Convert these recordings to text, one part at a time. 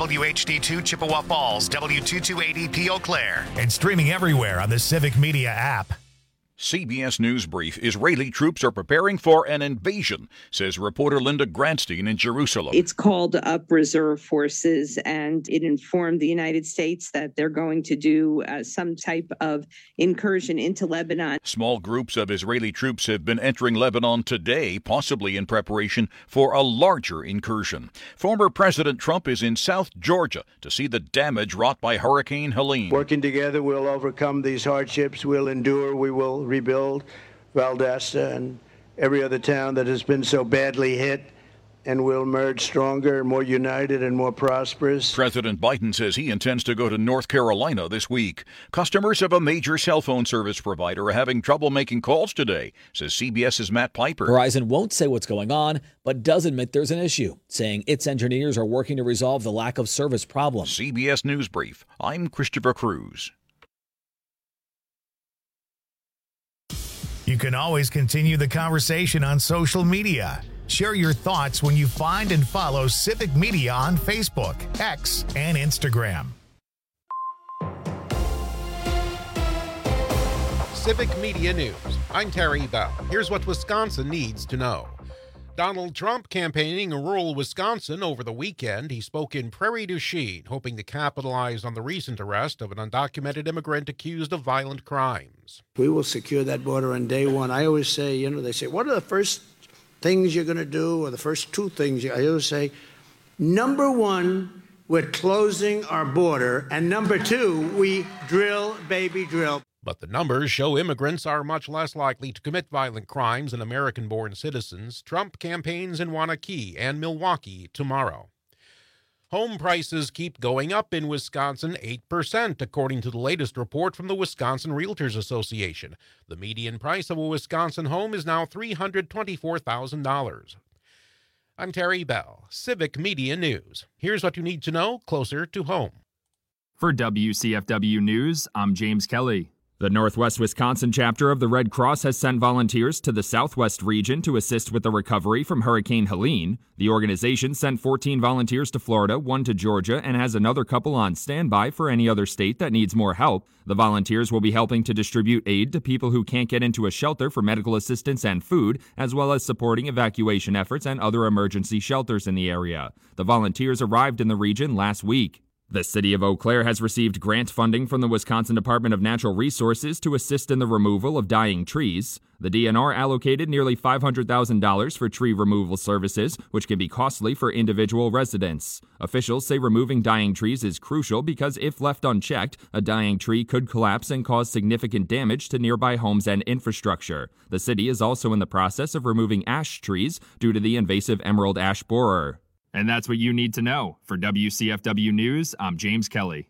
WHD2 Chippewa Falls, W228EP Eau Claire. And streaming everywhere on the Civic Media app. CBS News Brief. Israeli troops are preparing for an invasion, says reporter Linda Gradstein in Jerusalem. It's called up reserve forces, and it informed the United States that they're going to do some type of incursion into Lebanon. Small groups of Israeli troops have been entering Lebanon today, possibly in preparation for a larger incursion. Former President Trump is in South Georgia to see the damage wrought by Hurricane Helene. Working together, we'll overcome these hardships. We'll endure. We will rebuild Valdosta and every other town that has been so badly hit, and we'll emerge stronger, more united, and more prosperous. President Biden says he intends to go to North Carolina this week. Customers of a major cell phone service provider are having trouble making calls today, says CBS's Matt Piper. Verizon won't say what's going on, but does admit there's an issue, saying its engineers are working to resolve the lack of service problem. CBS News Brief. I'm Christopher Cruz. You can always continue the conversation on social media. Share your thoughts when you find and follow Civic Media on Facebook, X, and Instagram. Civic Media News. I'm Terry Bell. Here's what Wisconsin needs to know. Donald Trump campaigning in rural Wisconsin over the weekend. He spoke in Prairie du Chien, hoping to capitalize on the recent arrest of an undocumented immigrant accused of violent crimes. We will secure that border on day one. I always say, they say, what are the first things you're going to do, or the first two things? I always say, number one, we're closing our border, and number two, we drill, baby, drill. But the numbers show immigrants are much less likely to commit violent crimes than American-born citizens. Trump campaigns in Waunakee and Milwaukee tomorrow. Home prices keep going up in Wisconsin 8%, according to the latest report from the Wisconsin Realtors Association. The median price of a Wisconsin home is now $324,000. I'm Terry Bell, Civic Media News. Here's what you need to know closer to home. For WCFW News, I'm James Kelly. The Northwest Wisconsin chapter of the Red Cross has sent volunteers to the Southwest region to assist with the recovery from Hurricane Helene. The organization sent 14 volunteers to Florida, 1 to Georgia, and has another couple on standby for any other state that needs more help. The volunteers will be helping to distribute aid to people who can't get into a shelter for medical assistance and food, as well as supporting evacuation efforts and other emergency shelters in the area. The volunteers arrived in the region last week. The city of Eau Claire has received grant funding from the Wisconsin Department of Natural Resources to assist in the removal of dying trees. The DNR allocated nearly $500,000 for tree removal services, which can be costly for individual residents. Officials say removing dying trees is crucial because if left unchecked, a dying tree could collapse and cause significant damage to nearby homes and infrastructure. The city is also in the process of removing ash trees due to the invasive emerald ash borer. And that's what you need to know. For WCFW News, I'm James Kelly.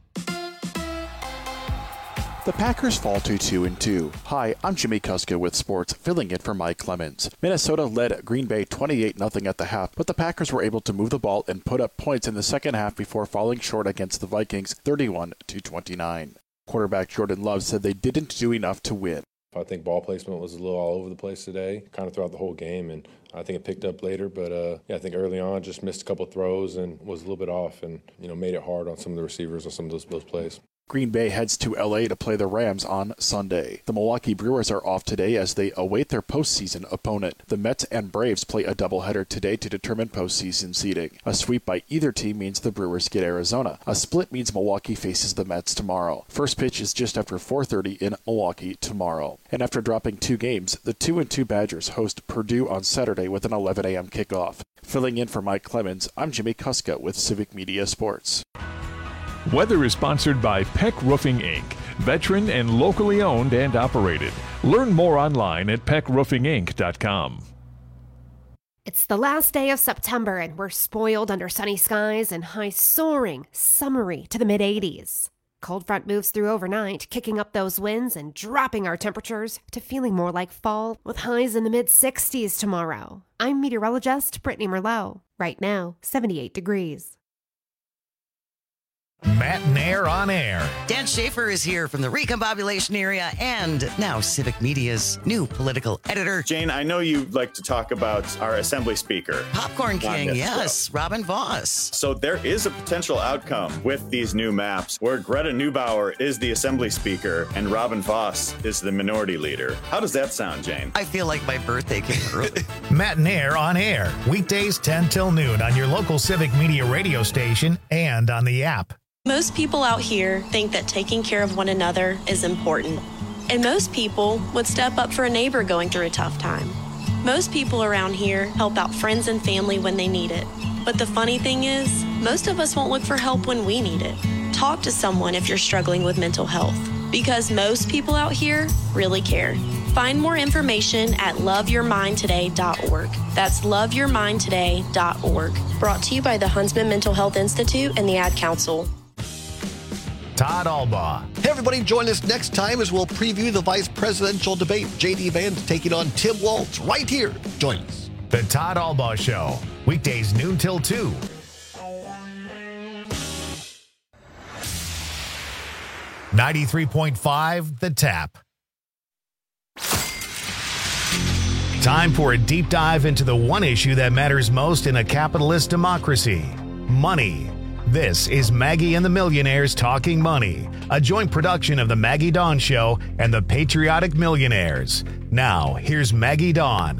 The Packers fall to 2-2. Hi, I'm Jimmy Kuska with sports, filling in for Mike Clemens. Minnesota led Green Bay 28-0 at the half, but the Packers were able to move the ball and put up points in the second half before falling short against the Vikings 31-29. Quarterback Jordan Love said they didn't do enough to win. I think ball placement was a little all over the place today, kind of throughout the whole game, and I think it picked up later. But I think early on just missed a couple throws and was a little bit off, and made it hard on some of the receivers on some of those plays. Green Bay heads to L.A. to play the Rams on Sunday. The Milwaukee Brewers are off today as they await their postseason opponent. The Mets and Braves play a doubleheader today to determine postseason seeding. A sweep by either team means the Brewers get Arizona. A split means Milwaukee faces the Mets tomorrow. First pitch is just after 4:30 in Milwaukee tomorrow. And after dropping 2 games, the 2-2 Badgers host Purdue on Saturday with an 11 a.m. kickoff. Filling in for Mike Clemens, I'm Jimmy Kuska with Civic Media Sports. Weather is sponsored by Peck Roofing, Inc., veteran and locally owned and operated. Learn more online at peckroofinginc.com. It's the last day of September, and we're spoiled under sunny skies and highs soaring, summery to the mid-80s. Cold front moves through overnight, kicking up those winds and dropping our temperatures to feeling more like fall, with highs in the mid-60s tomorrow. I'm meteorologist Brittany Merlot. Right now, 78 degrees. Matt Nair on Air. Dan Schaefer is here from the Recombobulation area and now Civic Media's new political editor. Jane, I know you like to talk about our Assembly Speaker. Popcorn King, yes, Robin Vos. So there is a potential outcome with these new maps where Greta Neubauer is the Assembly Speaker and Robin Vos is the Minority Leader. How does that sound, Jane? I feel like my birthday came early. Matt Nair on Air, weekdays 10 till noon on your local Civic Media radio station and on the app. Most people out here think that taking care of one another is important. And most people would step up for a neighbor going through a tough time. Most people around here help out friends and family when they need it. But the funny thing is, most of us won't look for help when we need it. Talk to someone if you're struggling with mental health, because most people out here really care. Find more information at loveyourmindtoday.org. That's loveyourmindtoday.org. Brought to you by the Huntsman Mental Health Institute and the Ad Council. Todd Albaugh. Hey, everybody, join us next time as we'll preview the vice presidential debate. J.D. Vance taking on Tim Walz right here. Join us. The Todd Albaugh Show, weekdays noon till 2. $93.5 The Tap. Time for a deep dive into the one issue that matters most in a capitalist democracy: money. This is Maggie and the Millionaires Talking Money, a joint production of the Maggie Dawn Show and the Patriotic Millionaires. Now, here's Maggie Dawn.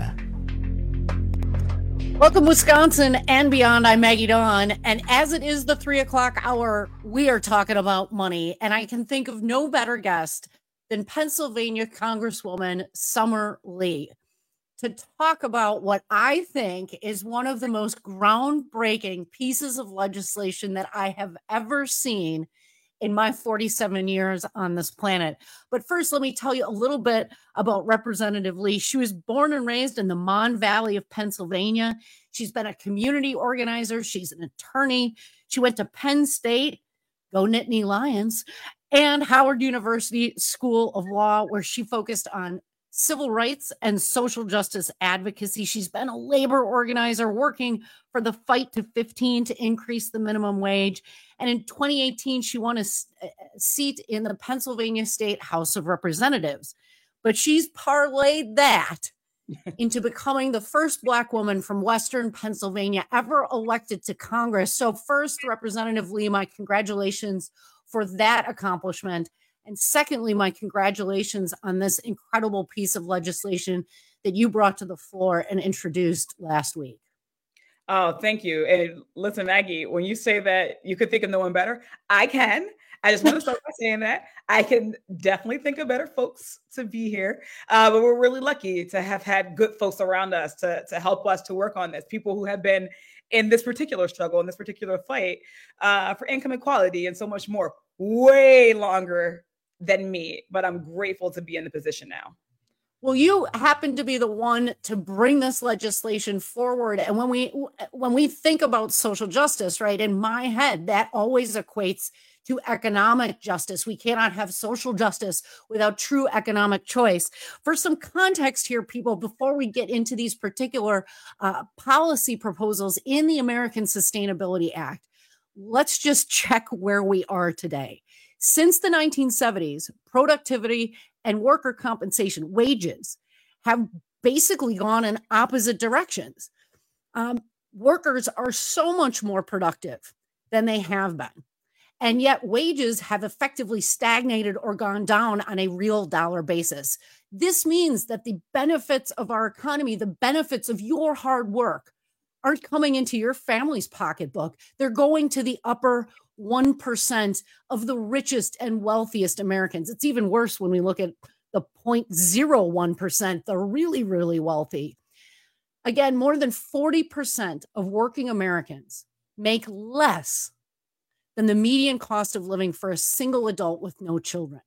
Welcome, Wisconsin and beyond. I'm Maggie Dawn, and as it is the 3 o'clock hour, we are talking about money, and I can think of no better guest than Pennsylvania Congresswoman Summer Lee to talk about what I think is one of the most groundbreaking pieces of legislation that I have ever seen in my 47 years on this planet. But first, let me tell you a little bit about Representative Lee. She was born and raised in the Mon Valley of Pennsylvania. She's been a community organizer. She's an attorney. She went to Penn State, go Nittany Lions, and Howard University School of Law, where she focused on civil rights and social justice advocacy. She's been a labor organizer working for the Fight to 15 to increase the minimum wage. And in 2018, she won a seat in the Pennsylvania State House of Representatives. But she's parlayed that into becoming the first Black woman from Western Pennsylvania ever elected to Congress. So first, Representative Lee, my congratulations for that accomplishment. And secondly, my congratulations on this incredible piece of legislation that you brought to the floor and introduced last week. Oh, thank you. And listen, Maggie, when you say that you could think of no one better, I can. I just want to start by saying that. I can definitely think of better folks to be here. But we're really lucky to have had good folks around us to help us to work on this. People who have been in this particular struggle, in this particular fight for income equality and so much more, way longer than me, but I'm grateful to be in the position now. Well, you happen to be the one to bring this legislation forward. And when we think about social justice, right, in my head, that always equates to economic justice. We cannot have social justice without true economic choice. For some context here, people, before we get into these particular policy proposals in the American Sustainability Act, let's just check where we are today. Since the 1970s, productivity and worker compensation, wages, have basically gone in opposite directions. Workers are so much more productive than they have been. And yet wages have effectively stagnated or gone down on a real dollar basis. This means that the benefits of our economy, the benefits of your hard work, aren't coming into your family's pocketbook. They're going to the upper 1% of the richest and wealthiest Americans. It's even worse when we look at the 0.01%, the really, really wealthy. Again, more than 40% of working Americans make less than the median cost of living for a single adult with no children.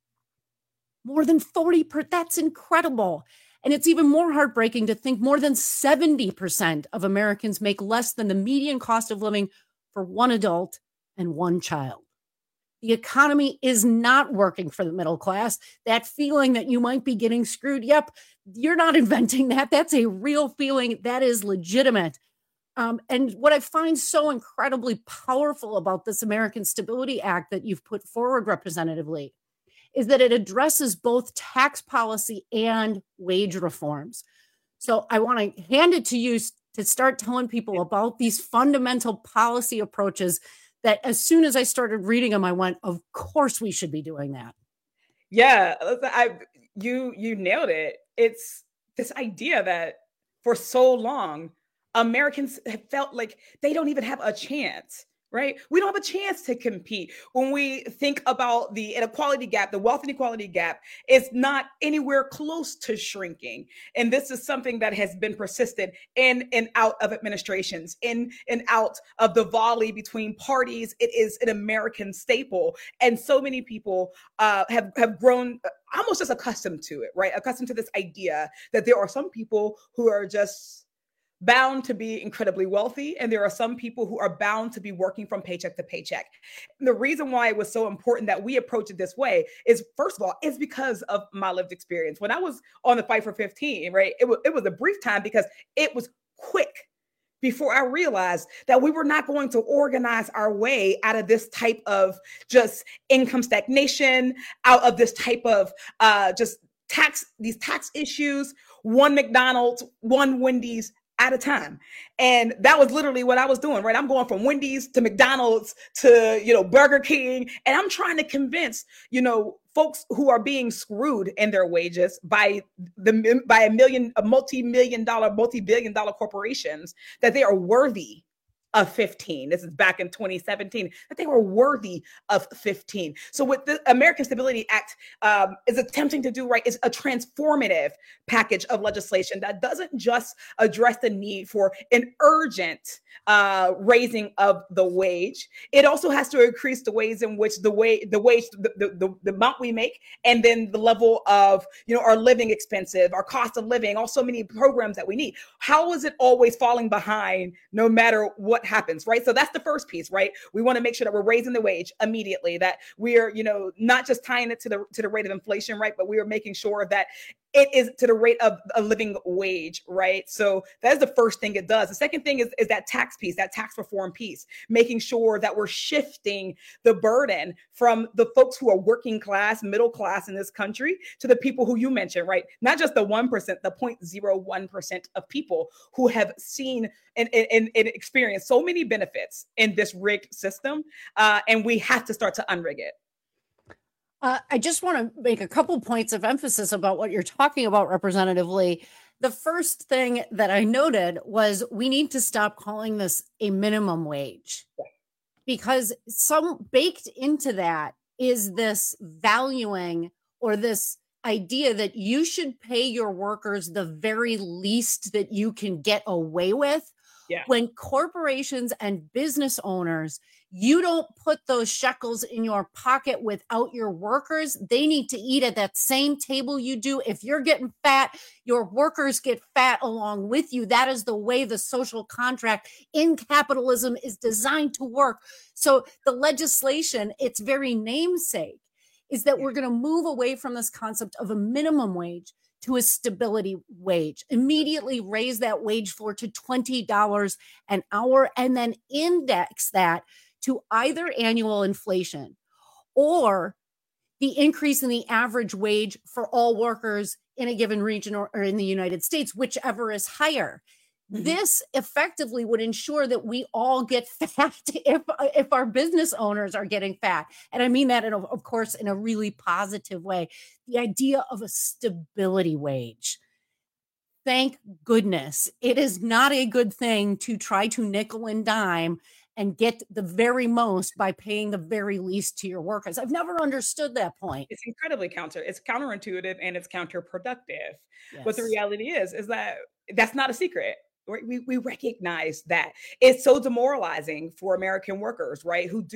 More than 40%, that's incredible. And it's even more heartbreaking to think more than 70% of Americans make less than the median cost of living for one adult and one child. The economy is not working for the middle class. That feeling that you might be getting screwed, yep, you're not inventing that. That's a real feeling that is legitimate. And what I find so incredibly powerful about this American Stability Act that you've put forward, Representative Lee, is that it addresses both tax policy and wage reforms. So I want to hand it to you to start telling people about these fundamental policy approaches that as soon as I started reading them, I went, of course we should be doing that. Yeah, you nailed it. It's this idea that for so long, Americans have felt like they don't even have a chance, right? We don't have a chance to compete. When we think about the inequality gap, the wealth inequality gap is not anywhere close to shrinking. And this is something that has been persistent in and out of administrations, in and out of the volley between parties. It is an American staple. And so many people have grown almost just accustomed to it, right? Accustomed to this idea that there are some people who are just bound to be incredibly wealthy, and there are some people who are bound to be working from paycheck to paycheck. And the reason why it was so important that we approach it this way is, first of all, is because of my lived experience. When I was on the Fight for 15, right, it was a brief time because it was quick before I realized that we were not going to organize our way out of this type of just income stagnation, out of this type of these tax issues, one McDonald's, one Wendy's at a time. And that was literally what I was doing, right? I'm going from Wendy's to McDonald's to, Burger King. And I'm trying to convince, folks who are being screwed in their wages by multi-billion dollar corporations that they are worthy of 15. This is back in 2017, that they were worthy of 15. So what the American Stability Act is attempting to do, right, is a transformative package of legislation that doesn't just address the need for an urgent raising of the wage. It also has to increase the ways in which the amount we make, and then the level of, our living expenses, our cost of living, also many programs that we need. How is it always falling behind no matter what happens, right? So that's the first piece, right? We want to make sure that we're raising the wage immediately, that we're, not just tying it to the rate of inflation, right? But we are making sure that it is to the rate of a living wage, right? So that is the first thing it does. The second thing is that tax piece, that tax reform piece, making sure that we're shifting the burden from the folks who are working class, middle class in this country to the people who you mentioned, right? Not just the 1%, the 0.01% of people who have seen and experienced so many benefits in this rigged system. And we have to start to unrig it. I just want to make a couple points of emphasis about what you're talking about, Representative Lee. The first thing that I noted was we need to stop calling this a minimum wage, because some baked into that is this valuing or this idea that you should pay your workers the very least that you can get away with. Yeah. When corporations and business owners, you don't put those shekels in your pocket without your workers. They need to eat at that same table you do. If you're getting fat, your workers get fat along with you. That is the way the social contract in capitalism is designed to work. So the legislation, its very namesake, is that we're going to move away from this concept of a minimum wage to a stability wage, immediately raise that wage floor to $20 an hour, and then index that to either annual inflation or the increase in the average wage for all workers in a given region or in the United States, whichever is higher. Mm-hmm. This effectively would ensure that we all get fat if our business owners are getting fat. And I mean that, of course, in a really positive way. The idea of a stability wage. Thank goodness. It is not a good thing to try to nickel and dime and get the very most by paying the very least to your workers. I've never understood that point. It's incredibly it's counterintuitive and it's counterproductive. Yes. But the reality is that that's not a secret. We recognize that it's so demoralizing for American workers, right, who do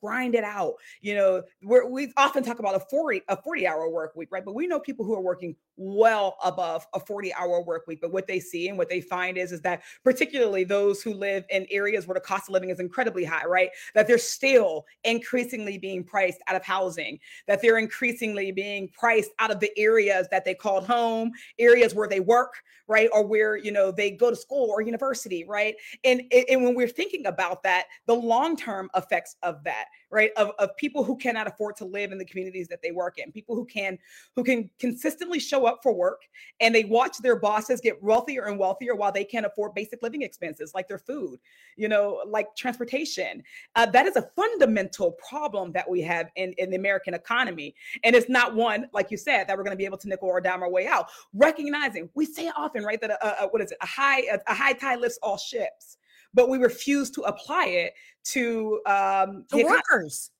grind it out. We often talk about a 40-hour work week, right? But we know people who are working well above a 40-hour work week. But what they see and what they find is that particularly those who live in areas where the cost of living is incredibly high, right? That they're still increasingly being priced out of housing, that they're increasingly being priced out of the areas that they called home, areas where they work, right? Or where, they go to school or university, right? And when we're thinking about that, the long-term effects of that, right? Of people who cannot afford to live in the communities that they work in, people who can consistently show up for work and they watch their bosses get wealthier and wealthier while they can't afford basic living expenses like their food, like transportation. That is a fundamental problem that we have in the American economy. And it's not one, like you said, that we're going to be able to nickel or dime our way out. Recognizing, we say often, right, that a high tide lifts all ships, but we refuse to apply it to workers.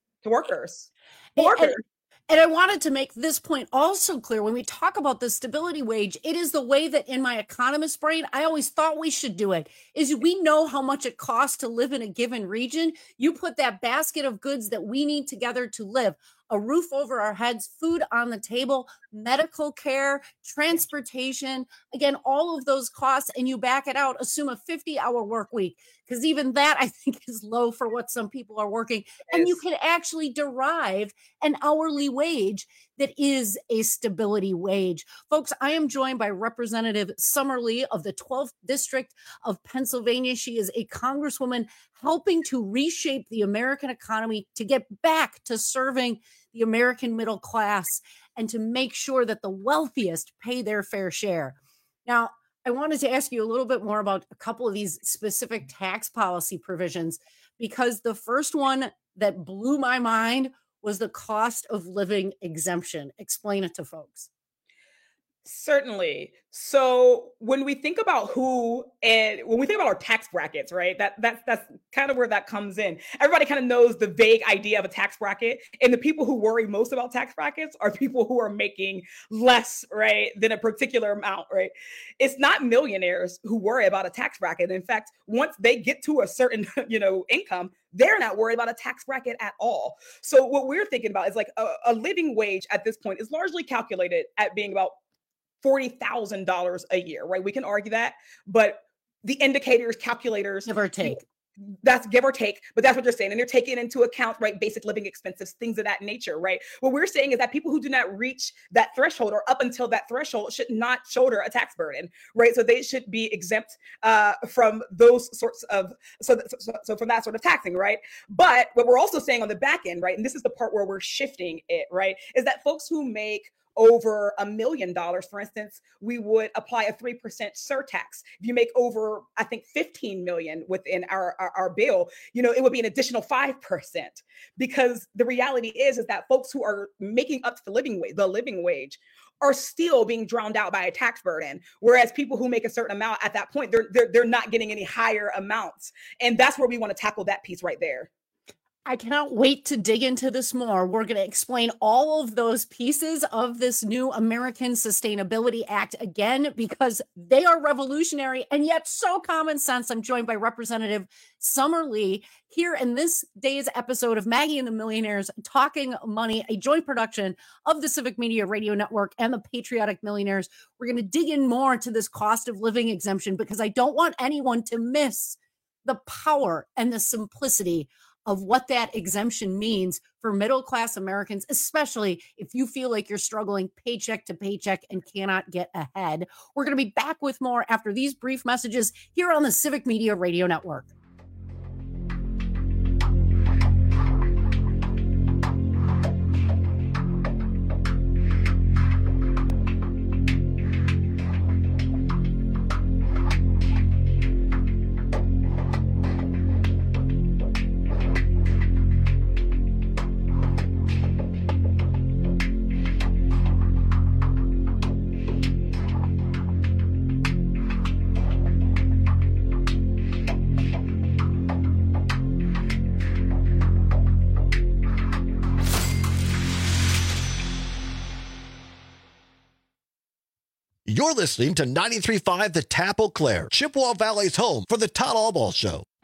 And I wanted to make this point also clear. When we talk about the stability wage, it is the way that in my economist brain, I always thought we should do it, is we know how much it costs to live in a given region. You put that basket of goods that we need together to live, a roof over our heads, food on the table, medical care, transportation, again, all of those costs, and you back it out, assume a 50-hour work week, because even that I think is low for what some people are working. And you can actually derive an hourly wage that is a stability wage. Folks, I am joined by Representative Summer Lee of the 12th District of Pennsylvania. She is a congresswoman helping to reshape the American economy to get back to serving the American middle class and to make sure that the wealthiest pay their fair share. Now, I wanted to ask you a little bit more about a couple of these specific tax policy provisions, because the first one that blew my mind was the cost of living exemption. Explain it to folks. Certainly. So when we think about when we think about our tax brackets, right, that's kind of where that comes in. Everybody kind of knows the vague idea of a tax bracket, and the people who worry most about tax brackets are people who are making less, right, than a particular amount, right? It's not millionaires who worry about a tax bracket. In fact, once they get to a certain, income, they're not worried about a tax bracket at all. So what we're thinking about is like a living wage at this point is largely calculated at being about $40,000 a year, right? We can argue that, but the indicators, calculators, give or take. That's give or take, but that's what you're saying. And they're taking into account, right, basic living expenses, things of that nature, right? What we're saying is that people who do not reach that threshold or up until that threshold should not shoulder a tax burden, right? So they should be exempt from those sorts of, so from that sort of taxing, right? But what we're also saying on the back end, right, and this is the part where we're shifting it, right, is that folks who make over $1 million, for instance, we would apply a 3% surtax. If you make over, I think, 15 million within our bill, it would be an additional 5%. Because the reality is that folks who are making up to the living wage are still being drowned out by a tax burden. Whereas people who make a certain amount at that point, they're not getting any higher amounts. And that's where we want to tackle that piece right there. I cannot wait to dig into this more. We're going to explain all of those pieces of this new American Sustainability Act again, because they are revolutionary and yet so common sense. I'm joined by Representative Summer Lee here in this day's episode of Maggie and the Millionaires Talking Money, a joint production of the Civic Media Radio Network and the Patriotic Millionaires. We're going to dig in more to this cost of living exemption, because I don't want anyone to miss the power and the simplicity of what that exemption means for middle-class Americans, especially if you feel like you're struggling paycheck to paycheck and cannot get ahead. We're going to be back with more after these brief messages here on the Civic Media Radio Network. You're listening to 93.5 The Tap Eau Claire, Chippewa Valley's home for the Todd Albaugh Show.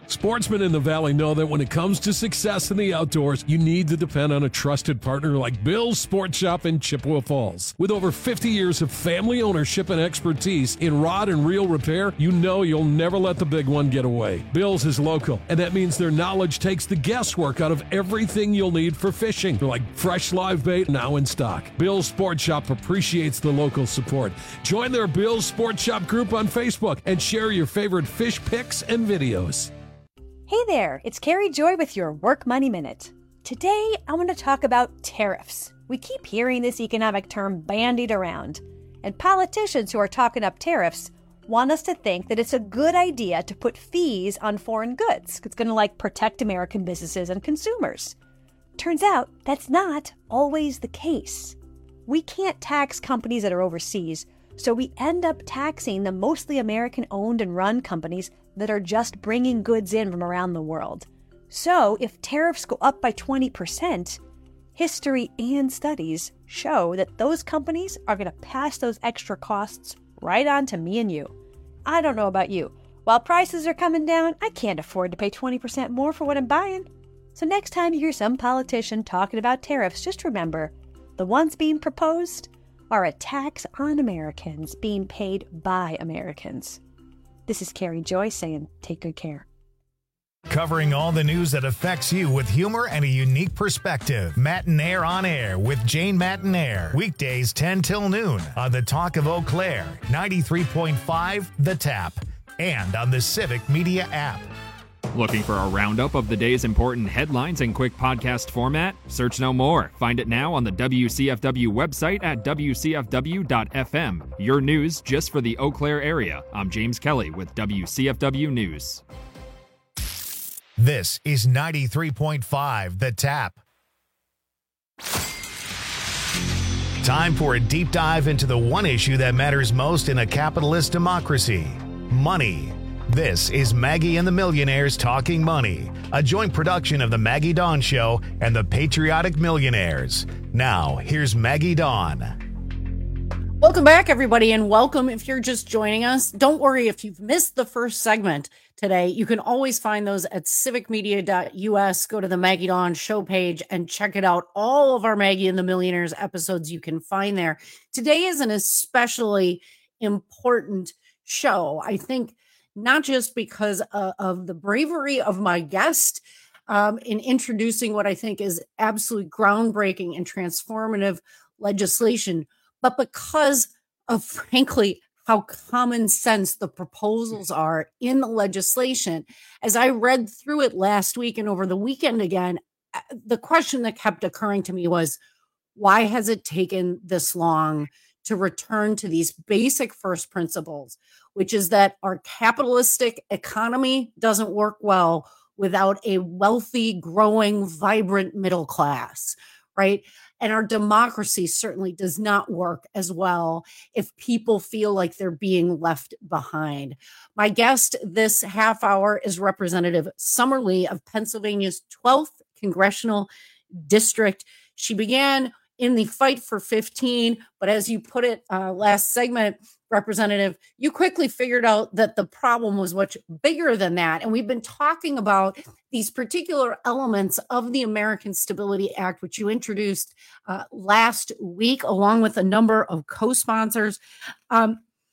Sportsmen in the Valley know that when it comes to success in the outdoors, you need to depend on a trusted partner like Bill's Sports Shop in Chippewa Falls. With over 50 years of family ownership and expertise in rod and reel repair, you know you'll never let the big one get away. Bill's is local, and that means their knowledge takes the guesswork out of everything you'll need for fishing, like fresh live bait now in stock. Bill's Sports Shop appreciates the local support. Join their Bill's Sports Shop group on Facebook and share your favorite fish pics and videos. Hey there, it's Carrie Joy with your Work Money Minute. Today, I want to talk about tariffs. We keep hearing this economic term bandied around, and politicians who are talking up tariffs want us to think that it's a good idea to put fees on foreign goods. It's going to protect American businesses and consumers. Turns out that's not always the case. We can't tax companies that are overseas, so we end up taxing the mostly American-owned and run companies that are just bringing goods in from around the world. So if tariffs go up by 20%, history and studies show that those companies are going to pass those extra costs right on to me and you. I don't know about you. While prices are coming down, I can't afford to pay 20% more for what I'm buying. So next time you hear some politician talking about tariffs, just remember, the ones being proposed are a tax on Americans being paid by Americans. This is Carrie Joy saying, take good care. Covering all the news that affects you with humor and a unique perspective. Matinaire on Air with Jane Matinaire. Weekdays 10 till noon on the Talk of Eau Claire, 93.5 The Tap, and on the Civic Media app. Looking for a roundup of the day's important headlines in quick podcast format? Search no more. Find it now on the WCFW website at WCFW.FM. Your news just for the Eau Claire area. I'm James Kelly with WCFW News. This is 93.5 The Tap. Time for a deep dive into the one issue that matters most in a capitalist democracy: money. This is Maggie and the Millionaires Talking Money, a joint production of The Maggie Dawn Show and The Patriotic Millionaires. Now, here's Maggie Dawn. Welcome back, everybody, and welcome if you're just joining us. Don't worry if you've missed the first segment today. You can always find those at civicmedia.us. Go to the Maggie Dawn Show page and check it out. All of our Maggie and the Millionaires episodes you can find there. Today is an especially important show, I think, not just because of the bravery of my guest in introducing what I think is absolutely groundbreaking and transformative legislation, but because of, frankly, how common sense the proposals are in the legislation. As I read through it last week and over the weekend again, the question that kept occurring to me was, why has it taken this long to return to these basic first principles, which is that our capitalistic economy doesn't work well without a wealthy, growing, vibrant middle class, right? And our democracy certainly does not work as well if people feel like they're being left behind. My guest this half hour is Representative Summer Lee of Pennsylvania's 12th Congressional District. She began in the fight for 15, but as you put it last segment, Representative, you quickly figured out that the problem was much bigger than that. And we've been talking about these particular elements of the American Stability Act, which you introduced last week, along with a number of co-sponsors. I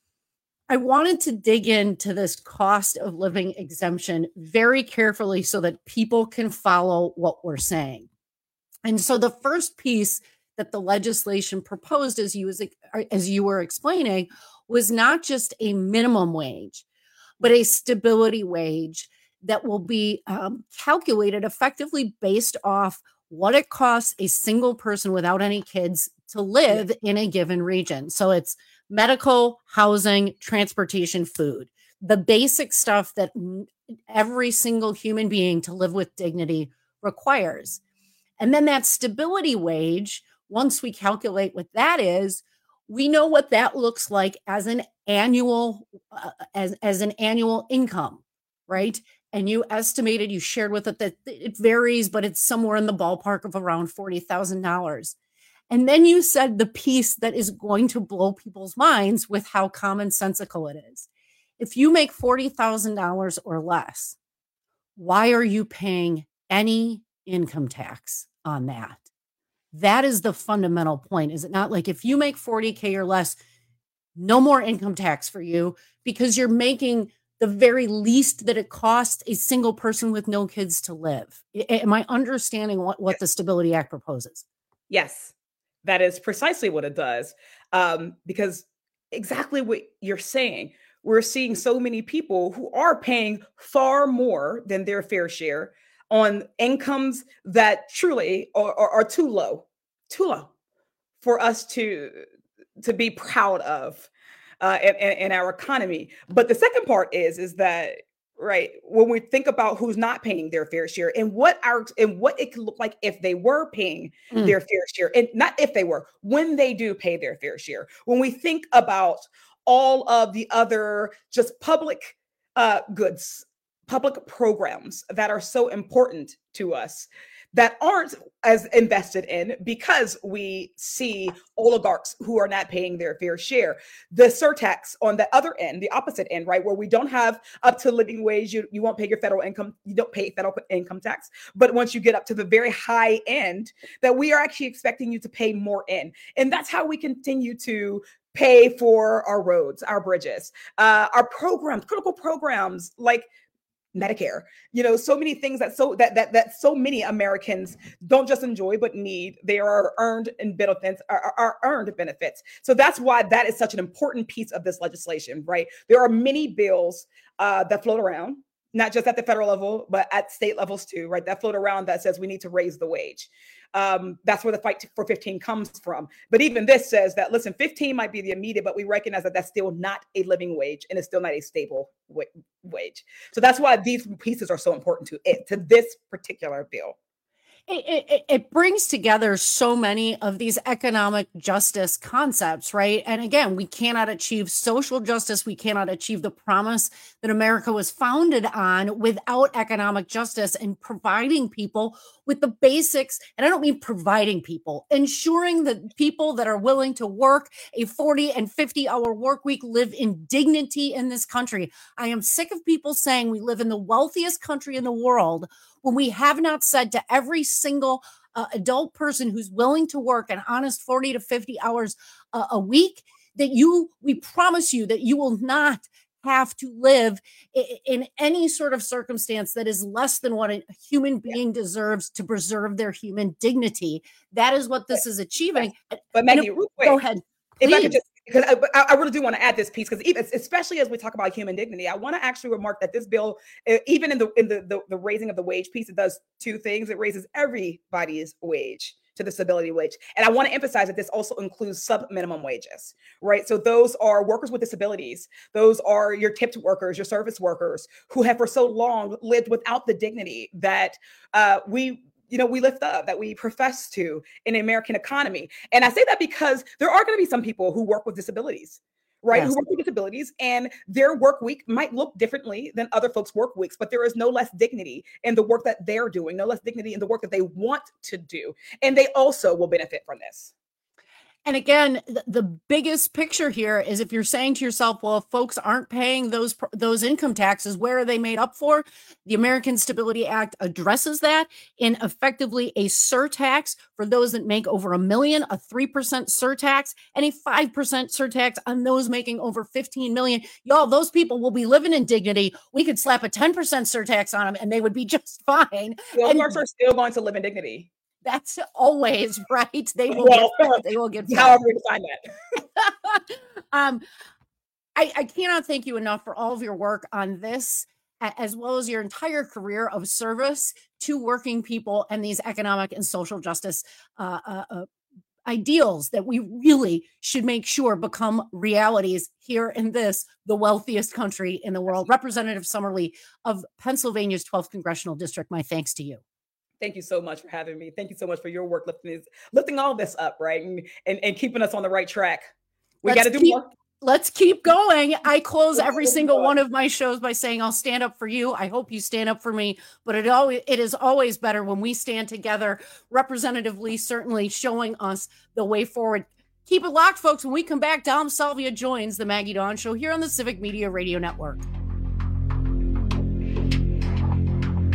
wanted to dig into this cost of living exemption very carefully so that people can follow what we're saying. And so the first piece that the legislation proposed, as you were explaining, was not just a minimum wage, but a stability wage that will be calculated effectively based off what it costs a single person without any kids to live in a given region. So it's medical, housing, transportation, food, the basic stuff that every single human being to live with dignity requires. And then that stability wage, once we calculate what that is, we know what that looks like as an annual as an annual income, right? And you shared with it that it varies, but it's somewhere in the ballpark of around $40,000. And then you said the piece that is going to blow people's minds with how commonsensical it is. If you make $40,000 or less, why are you paying any income tax on that? That is the fundamental point. Is it not? Like, if you make 40K or less, no more income tax for you, because you're making the very least that it costs a single person with no kids to live. Am I understanding what the Stability Act proposes? Yes, that is precisely what it does. Because exactly what you're saying, we're seeing so many people who are paying far more than their fair share on incomes that truly are too low for us to be proud of in our economy. But the second part is that, right, when we think about who's not paying their fair share and what it could look like if they were paying their fair share, and not if they were, when they do pay their fair share, when we think about all of the other just public goods, public programs that are so important to us that aren't as invested in because we see oligarchs who are not paying their fair share. The surtax on the other end, the opposite end, right, where we don't have up to living wage, you won't pay your federal income, you don't pay federal income tax. But once you get up to the very high end, that we are actually expecting you to pay more in. And that's how we continue to pay for our roads, our bridges, our programs, critical programs like Medicare, so many things that so many Americans don't just enjoy but need. They are earned benefits. Are earned benefits. So that's why that is such an important piece of this legislation, right? There are many bills that float around, not just at the federal level, but at state levels too, right? That float around that says we need to raise the wage. That's where the fight for 15 comes from. But even this says that, listen, 15 might be the immediate, but we recognize that that's still not a living wage and it's still not a stable wage. So that's why these pieces are so important to this particular bill. It brings together so many of these economic justice concepts, right? And again, we cannot achieve social justice. We cannot achieve the promise that America was founded on without economic justice and providing people with the basics. And I don't mean providing people, ensuring that people that are willing to work a 40 and 50-hour work week live in dignity in this country. I am sick of people saying we live in the wealthiest country in the world when we have not said to every single adult person who's willing to work an honest 40 to 50 hours a week, that we promise you that you will not have to live in any sort of circumstance that is less than what a human being deserves to preserve their human dignity. That is what this is achieving. But Maggie, real quick, go ahead. If I could just, because I really do want to add this piece, because especially as we talk about human dignity, I want to actually remark that this bill, even in the raising of the wage piece, it does two things. It raises everybody's wage to the stability wage. And I want to emphasize that this also includes sub-minimum wages, right? So those are workers with disabilities. Those are your tipped workers, your service workers who have for so long lived without the dignity that we lift up, that we profess to in the American economy. And I say that because there are going to be some people who work with disabilities, right? Yes. Who work with disabilities, and their work week might look differently than other folks' work weeks, but there is no less dignity in the work that they're doing, no less dignity in the work that they want to do. And they also will benefit from this. And again, the biggest picture here is if you're saying to yourself, well, if folks aren't paying those income taxes, where are they made up for? The American Stability Act addresses that in effectively a surtax for those that make over $1 million, a 3% surtax, and a 5% surtax on those making over $15 million. Y'all, those people will be living in dignity. We could slap a 10% surtax on them and they would be just fine. Well, folks are still going to live in dignity. That's always right. They will get however we define that. I cannot thank you enough for all of your work on this, as well as your entire career of service to working people and these economic and social justice ideals that we really should make sure become realities here in the wealthiest country in the world. Representative Summerly of Pennsylvania's 12th Congressional District, my thanks to you. Thank you so much for having me. Thank you so much for your work lifting all this up, right? And keeping us on the right track. We got to do more. Let's keep going. I close every single one of my shows by saying I'll stand up for you. I hope you stand up for me, but it is always better when we stand together. Representative Lee certainly showing us the way forward. Keep it locked, folks. When we come back, Dom Salvia joins the Maggie Dawn Show here on the Civic Media Radio Network.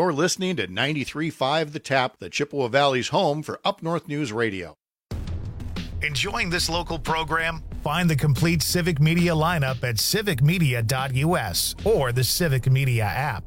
You're listening to 93.5 The Tap, the Chippewa Valley's home for Up North News Radio. Enjoying this local program? Find the complete Civic Media lineup at civicmedia.us or the Civic Media app.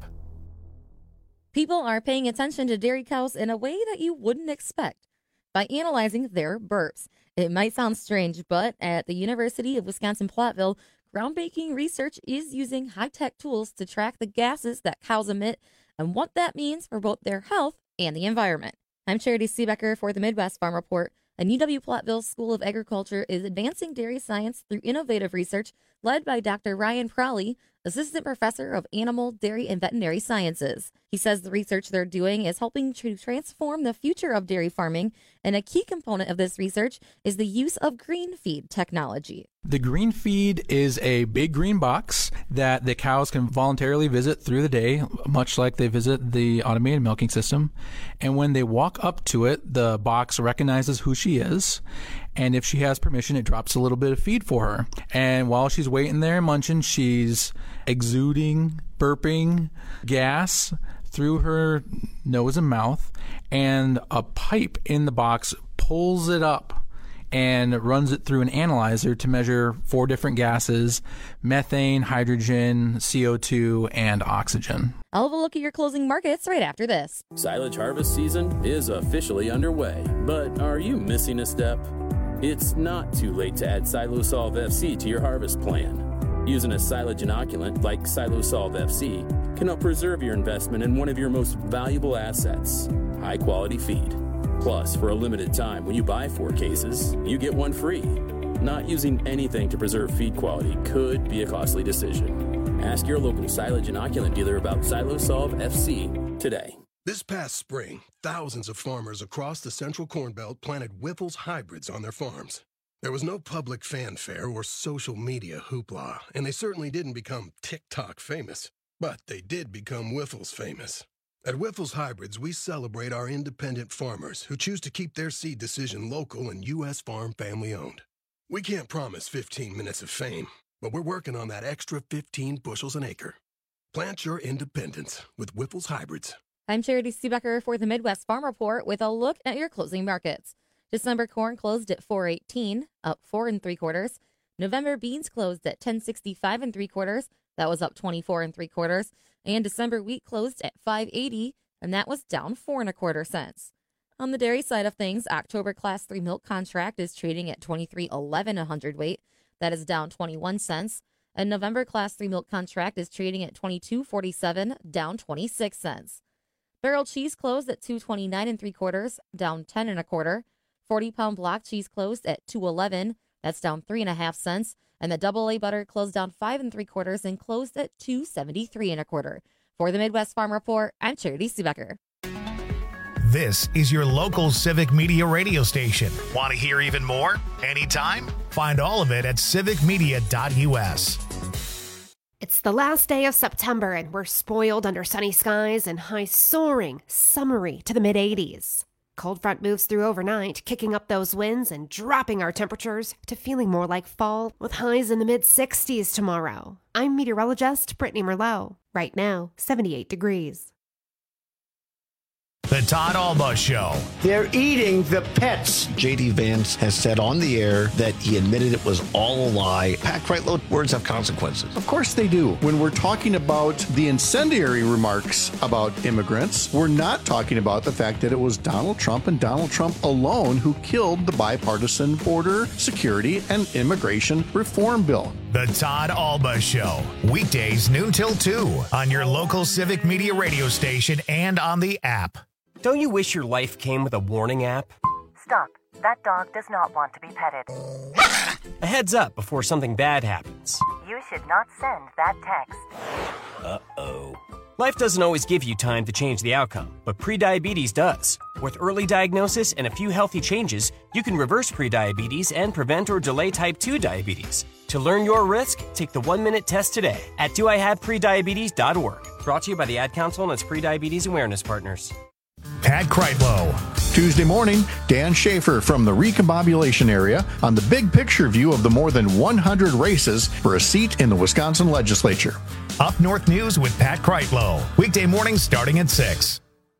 People are paying attention to dairy cows in a way that you wouldn't expect by analyzing their burps. It might sound strange, but at the University of Wisconsin-Platteville, groundbreaking research is using high-tech tools to track the gases that cows emit and what that means for both their health and the environment. I'm Charity Seebecker for the Midwest Farm Report. And UW-Platteville School of Agriculture is advancing dairy science through innovative research led by Dr. Ryan Prawley, Assistant Professor of Animal, Dairy, and Veterinary Sciences. He says the research they're doing is helping to transform the future of dairy farming, and a key component of this research is the use of green feed technology. The green feed is a big green box that the cows can voluntarily visit through the day, much like they visit the automated milking system. And when they walk up to it, the box recognizes who she is. And if she has permission, it drops a little bit of feed for her. And while she's waiting there munching, she's exuding, burping gas through her nose and mouth. And a pipe in the box pulls it up and runs it through an analyzer to measure 4 different gases: methane, hydrogen, CO2, and oxygen. I'll have a look at your closing markets right after this. Silage harvest season is officially underway, but are you missing a step? It's not too late to add Silosolve FC to your harvest plan. Using a silage inoculant like Silosolve FC can help preserve your investment in one of your most valuable assets, high-quality feed. Plus, for a limited time, when you buy 4 cases, you get 1 free. Not using anything to preserve feed quality could be a costly decision. Ask your local silage inoculant dealer about Silosolve FC today. This past spring, thousands of farmers across the Central Corn Belt planted Wyffels hybrids on their farms. There was no public fanfare or social media hoopla, and they certainly didn't become TikTok famous. But they did become Wyffels famous. At Wyffels Hybrids, we celebrate our independent farmers who choose to keep their seed decision local and U.S. farm family-owned. We can't promise 15 minutes of fame, but we're working on that extra 15 bushels an acre. Plant your independence with Wyffels Hybrids. I'm Charity Seebecker for the Midwest Farm Report with a look at your closing markets. December corn closed at $4.18, up 4 3/4. November beans closed at $10.65 3/4. That was up 24 3/4. And December wheat closed at $5.80, and that was down 4 1/4 cents. On the dairy side of things, October Class 3 milk contract is trading at $23.11 a hundredweight. That is down 21 cents. And November Class 3 milk contract is trading at $22.47, down 26 cents. Barrel cheese closed at $2.29 3/4, down 10 1/4. 40-pound block cheese closed at $2.11. That's down 3 1/2 cents. And the AA butter closed down 5 3/4 and closed at $2.73 1/4. For the Midwest Farm Report, I'm Charity Seebecker. This is your local Civic Media radio station. Want to hear even more? Anytime? Find all of it at civicmedia.us. It's the last day of September, and we're spoiled under sunny skies and highs soaring, summery to the mid-80s. Cold front moves through overnight, kicking up those winds and dropping our temperatures to feeling more like fall, with highs in the mid-60s tomorrow. I'm meteorologist Brittany Merlot. Right now, 78 degrees. The Todd Alba Show. They're eating the pets. J.D. Vance has said on the air that he admitted it was all a lie. Pat Kreitlow, words have consequences. Of course they do. When we're talking about the incendiary remarks about immigrants, we're not talking about the fact that it was Donald Trump and Donald Trump alone who killed the bipartisan border security and immigration reform bill. The Todd Alba Show. Weekdays noon till 2 on your local Civic Media radio station and on the app. Don't you wish your life came with a warning app? Stop. That dog does not want to be petted. A heads up before something bad happens. You should not send that text. Uh-oh. Life doesn't always give you time to change the outcome, but prediabetes does. With early diagnosis and a few healthy changes, you can reverse prediabetes and prevent or delay type 2 diabetes. To learn your risk, take the 1-minute test today at doihaveprediabetes.org. Brought to you by the Ad Council and its prediabetes awareness partners. Pat Kreitlow. Tuesday morning, Dan Schaefer from the Recombobulation area on the big picture view of the more than 100 races for a seat in the Wisconsin legislature. Up North News with Pat Kreitlow. Weekday mornings starting at 6.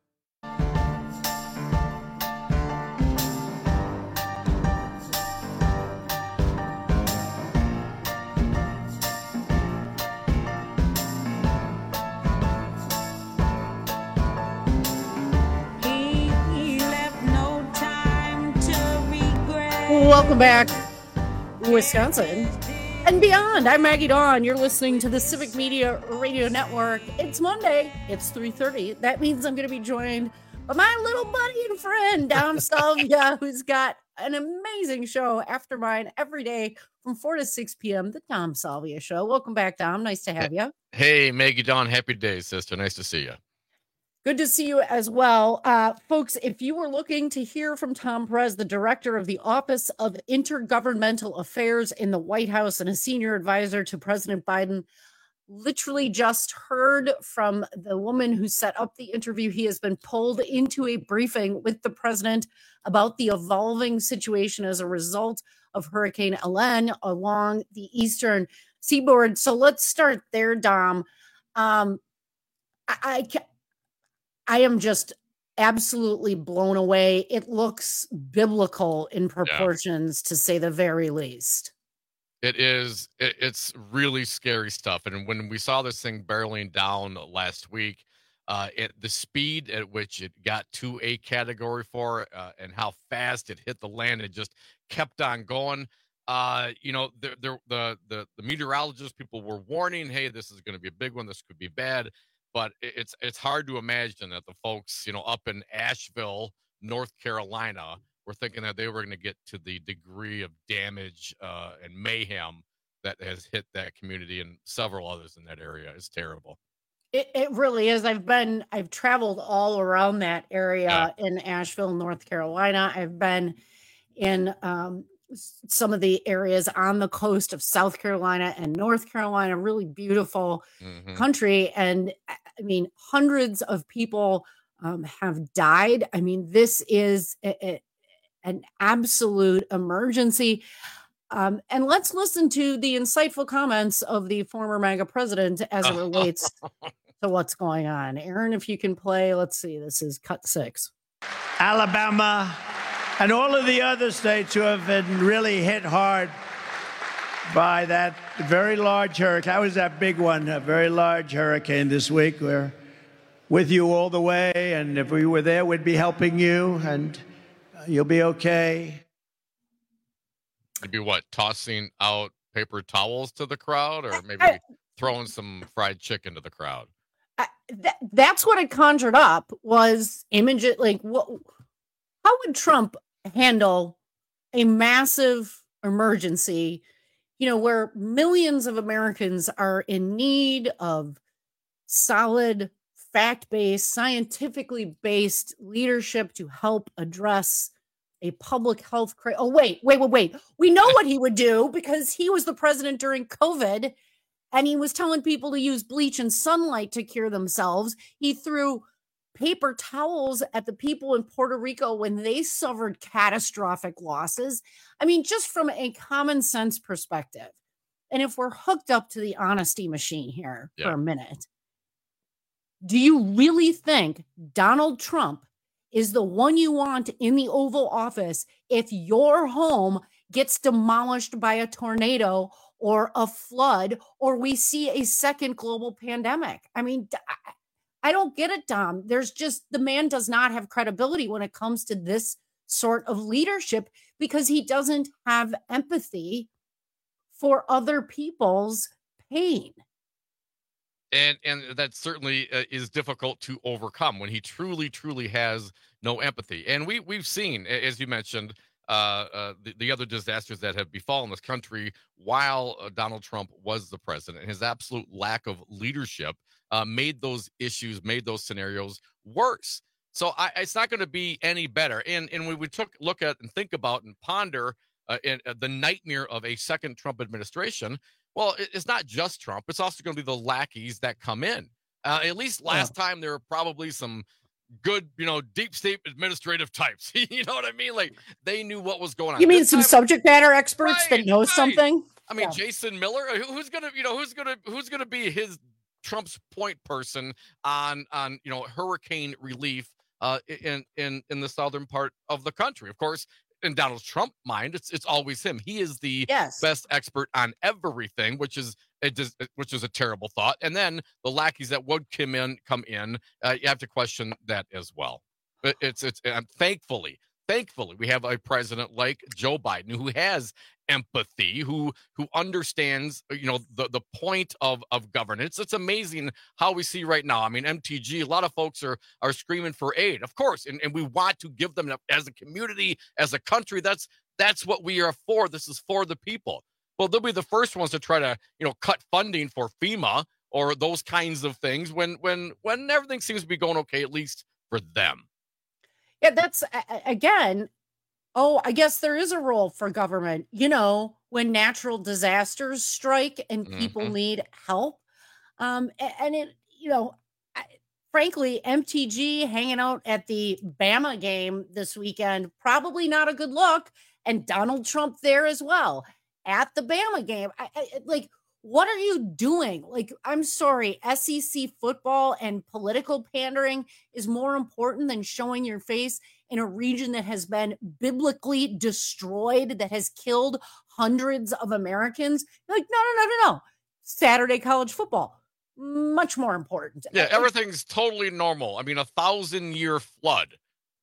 Welcome back, Wisconsin and beyond. I'm Maggie Dawn. You're listening to the Civic Media Radio Network. It's Monday. It's 3:30. That means I'm going to be joined by my little buddy and friend, Dom Salvia, who's got an amazing show after mine every day from 4 to 6 p.m., the Dom Salvia Show. Welcome back, Dom. Nice to have you. Hey, Maggie Dawn. Happy day, sister. Nice to see you. Good to see you as well. Folks, if you were looking to hear from Tom Perez, the director of the Office of Intergovernmental Affairs in the White House and a senior advisor to President Biden, literally just heard from the woman who set up the interview. He has been pulled into a briefing with the president about the evolving situation as a result of Hurricane Helene along the eastern seaboard. So let's start there, Dom. I am just absolutely blown away. It looks biblical in proportions, to say the very least. It is. It's really scary stuff. And when we saw this thing barreling down last week, the speed at which it got to a category 4 and how fast it hit the land, it just kept on going. The meteorologists, people were warning, hey, this is going to be a big one. This could be bad. But it's hard to imagine that the folks, up in Asheville, North Carolina, were thinking that they were going to get to the degree of damage and mayhem that has hit that community and several others in that area. It's terrible. It really is. I've traveled all around that area in Asheville, North Carolina. I've been in some of the areas on the coast of South Carolina and North Carolina, really beautiful country. And I mean, hundreds of people have died. I mean, this is an absolute emergency. And let's listen to the insightful comments of the former MAGA president as it relates to what's going on. Aaron, if you can play, let's see, this is cut 6. Alabama and all of the other states who have been really hit hard by that very large hurricane. That was that big one, a very large hurricane this week. We're with you all the way, and if we were there, we'd be helping you, and you'll be okay. It'd be what, tossing out paper towels to the crowd, or maybe throwing some fried chicken to the crowd? That's what it conjured up, was images like what. How would Trump handle a massive emergency, where millions of Americans are in need of solid, fact-based, scientifically based leadership to help address a public health crisis? Oh, wait. We know what he would do, because he was the president during COVID, and he was telling people to use bleach and sunlight to cure themselves. He threw paper towels at the people in Puerto Rico when they suffered catastrophic losses. I mean, just from a common sense perspective. And if we're hooked up to the honesty machine here for a minute, do you really think Donald Trump is the one you want in the Oval Office if your home gets demolished by a tornado or a flood, or we see a second global pandemic? I mean, I don't get it, Dom. There's just, the man does not have credibility when it comes to this sort of leadership, because he doesn't have empathy for other people's pain. And that certainly is difficult to overcome when he truly has no empathy. And we've seen, as you mentioned, the other disasters that have befallen this country while Donald Trump was the president. And his absolute lack of leadership made those issues, made those scenarios worse. So it's not going to be any better. And when we look at and think about and ponder the nightmare of a second Trump administration, well, it's not just Trump. It's also going to be the lackeys that come in. At least last time, there were probably some good, deep state administrative types. You know what I mean? Like, they knew what was going on. You mean some subject matter experts that know something? I mean, Jason Miller, who's gonna be his Trump's point person on hurricane relief in the southern part of the country. Of course, in Donald Trump's mind, it's always him. He is the best expert on everything, which is a terrible thought. And then the lackeys that would come in, you have to question that as well. But thankfully we have a president like Joe Biden who has empathy, who understands the point of governance. It's amazing how we see right now. I mean, MTG, a lot of folks are screaming for aid, of course, and we want to give them as a community, as a country. That's what we are for. This is for the people. Well, they'll be the first ones to try to cut funding for FEMA or those kinds of things when everything seems to be going okay, at least for them. Yeah, that's again. Oh, I guess there is a role for government, when natural disasters strike and people need help. Frankly, MTG hanging out at the Bama game this weekend, probably not a good look. And Donald Trump there as well at the Bama game. What are you doing? I'm sorry, SEC football and political pandering is more important than showing your face in a region that has been biblically destroyed, that has killed hundreds of Americans. No. Saturday college football, much more important. Yeah, everything's totally normal. I mean, 1,000-year flood.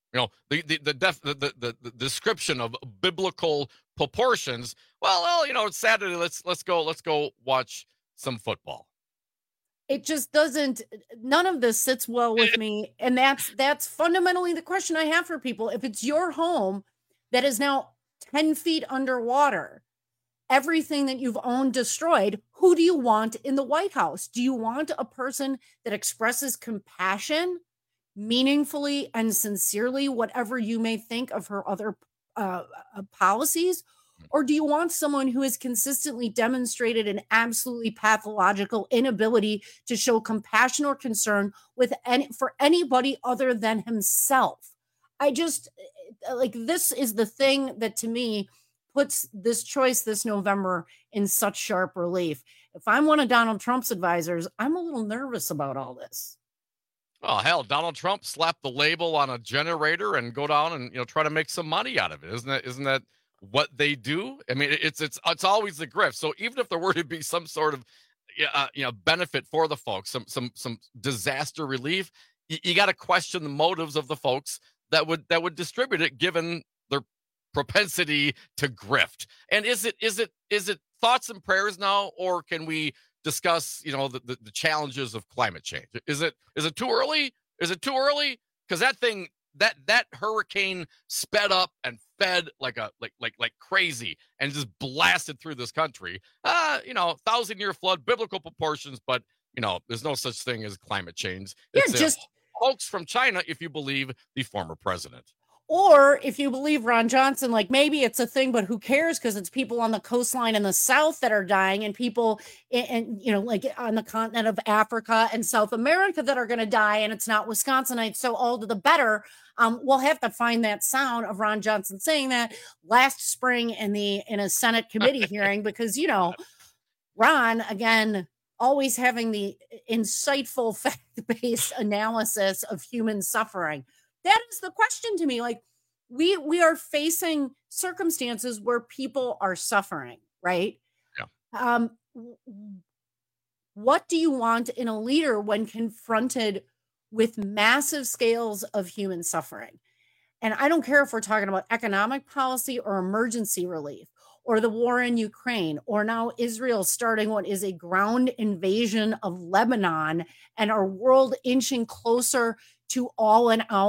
The description of biblical proportions. Well, it's Saturday. Let's go watch some football. It just doesn't. None of this sits well with me, and that's fundamentally the question I have for people. If it's your home that is now 10 feet underwater, everything that you've owned destroyed, who do you want in the White House? Do you want a person that expresses compassion meaningfully and sincerely, whatever you may think of her other policies? Or do you want someone who has consistently demonstrated an absolutely pathological inability to show compassion or concern for anybody other than himself? This is the thing that to me puts this choice this November in such sharp relief. If I'm one of Donald Trump's advisors, I'm a little nervous about all this. Oh, hell, Donald Trump slapped the label on a generator and go down and try to make some money out of it. Isn't that what they do? I mean, it's always the grift. So even if there were to be some sort of benefit for the folks, some disaster relief, you got to question the motives of the folks that would distribute it, given their propensity to grift. And is it thoughts and prayers now, or can we discuss the challenges of climate change? Is it too early? Because that hurricane sped up and fed like crazy and just blasted through this country. 1,000-year flood, biblical proportions, but there's no such thing as climate change. It's just folks from China, if you believe the former president. Or if you believe Ron Johnson, maybe it's a thing, but who cares? Because it's people on the coastline in the South that are dying, and people on the continent of Africa and South America that are going to die, and it's not Wisconsinites. So all to the better. We'll have to find that sound of Ron Johnson saying that last spring in a Senate committee hearing, because Ron, again, always having the insightful fact-based analysis of human suffering. That is the question to me. We are facing circumstances where people are suffering, right? Yeah. What do you want in a leader when confronted with massive scales of human suffering? And I don't care if we're talking about economic policy or emergency relief or the war in Ukraine, or now Israel starting what is a ground invasion of Lebanon, and our world inching closer to all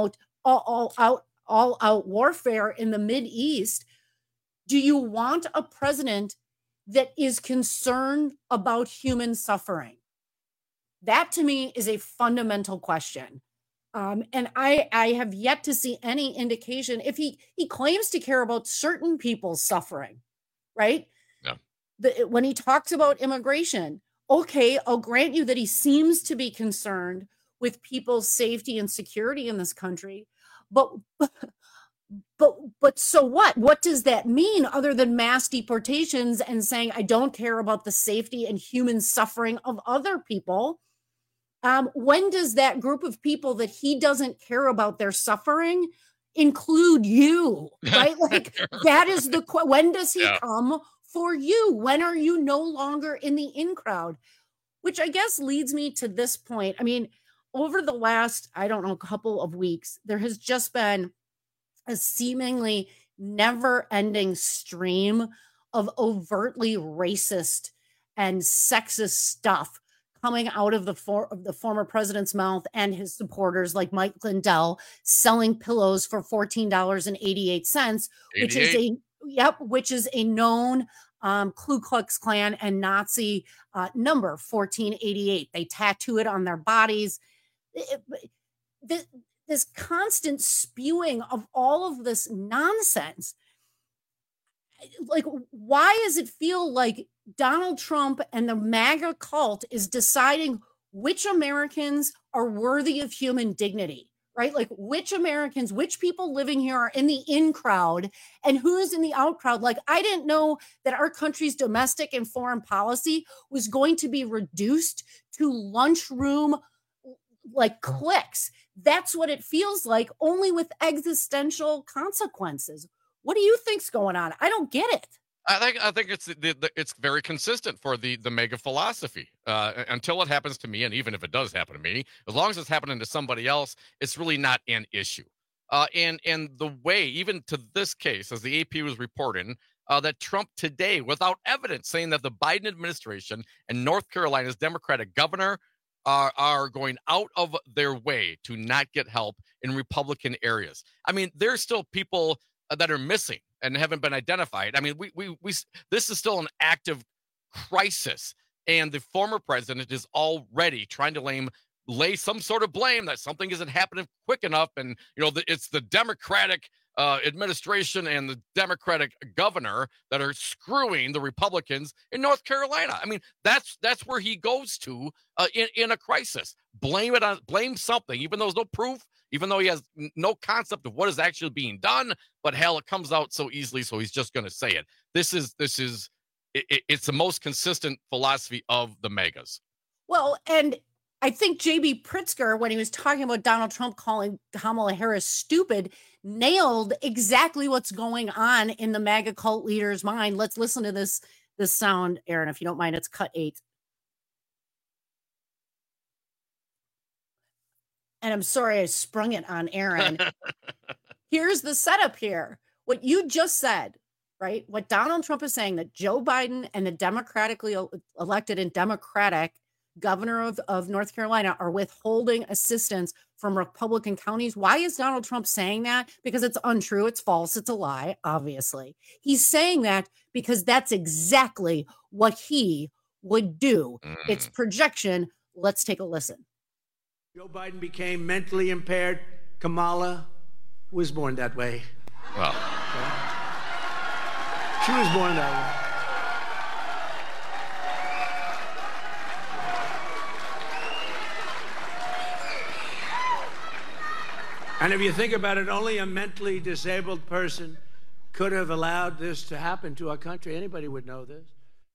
out warfare in the Mideast. Do you want a president that is concerned about human suffering? That to me is a fundamental question. And I have yet to see any indication. If he claims to care about certain people's suffering, right? Yeah. When he talks about immigration, okay, I'll grant you that he seems to be concerned with people's safety and security in this country. But so what? What does that mean other than mass deportations and saying, I don't care about the safety and human suffering of other people? When does that group of people that he doesn't care about their suffering include you, right? Like that is when does he come for you? When are you no longer in the in crowd? Which I guess leads me to this point. I mean, over the last, I don't know, couple of weeks, there has just been a seemingly never-ending stream of overtly racist and sexist stuff coming out of the former president's mouth and his supporters, like Mike Lindell, selling pillows for $14.88, which is a known Ku Klux Klan and Nazi number, 1488. They tattoo it on their bodies. This constant spewing of all of this nonsense. Like, why does it feel like Donald Trump and the MAGA cult is deciding which Americans are worthy of human dignity, right? Like which Americans, which people living here are in the in crowd and who is in the out crowd? Like, I didn't know that our country's domestic and foreign policy was going to be reduced to lunchroom like cliques. That's what it feels like, only with existential consequences. What do you think's going on? I don't get it. I think it's very consistent for the MAGA philosophy. Until it happens to me, and even if it does happen to me, as long as it's happening to somebody else, it's really not an issue. And the way, even to this case, as the AP was reporting, that Trump today, without evidence, saying that the Biden administration and North Carolina's Democratic governor are going out of their way to not get help in Republican areas. I mean, there's still people that are missing and haven't been identified. I mean, we this is still an active crisis, and the former president is already trying to lay some sort of blame that something isn't happening quick enough, and it's the Democratic administration and the Democratic governor that are screwing the Republicans in North Carolina. I mean, that's where he goes to in a crisis. Blame something, even though there's no proof, even though he has no concept of what is actually being done. But hell, it comes out so easily, so he's just going to say it. It's the most consistent philosophy of the MAGAs. Well, and I think J.B. Pritzker, when he was talking about Donald Trump calling Kamala Harris stupid, nailed exactly what's going on in the MAGA cult leader's mind. Let's listen to this sound, Aaron, if you don't mind. It's cut 8. And I'm sorry I sprung it on Aaron. Here's the setup here. What you just said, right? What Donald Trump is saying, that Joe Biden and the democratically elected and Democratic governor of North Carolina are withholding assistance from Republican counties. Why is Donald Trump saying that? Because it's untrue, it's false, it's a lie, obviously. He's saying that because that's exactly what he would do. It's projection. Let's take a listen. Joe Biden became mentally impaired. Kamala was born that way. Wow. She was born that way. And if you think about it, only a mentally disabled person could have allowed this to happen to our country. Anybody would know this.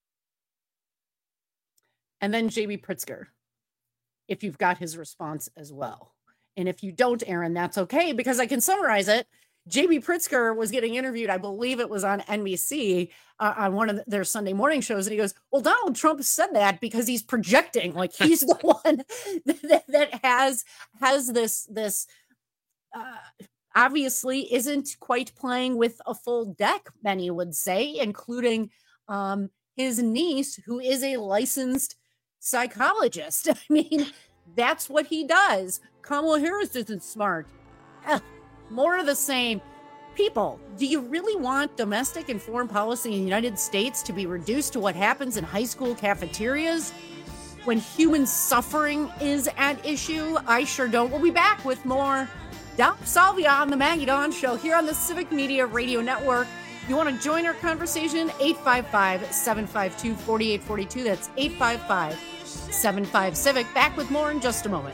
And then J.B. Pritzker, if you've got his response as well. And if you don't, Aaron, that's okay, because I can summarize it. J.B. Pritzker was getting interviewed, I believe it was on NBC, on one of their Sunday morning shows, and he goes, well, Donald Trump said that because he's projecting, like he's the one that has this obviously isn't quite playing with a full deck, many would say, including his niece, who is a licensed psychologist. I mean, that's what he does. Kamala Harris isn't smart. More of the same. People, do you really want domestic and foreign policy in the United States to be reduced to what happens in high school cafeterias when human suffering is at issue? I sure don't. We'll be back with more Doubt Salvia on the Maggie Dawn Show here on the Civic Media Radio Network. You want to join our conversation? 855-752-4842. That's 855-75-CIVIC. Back with more in just a moment.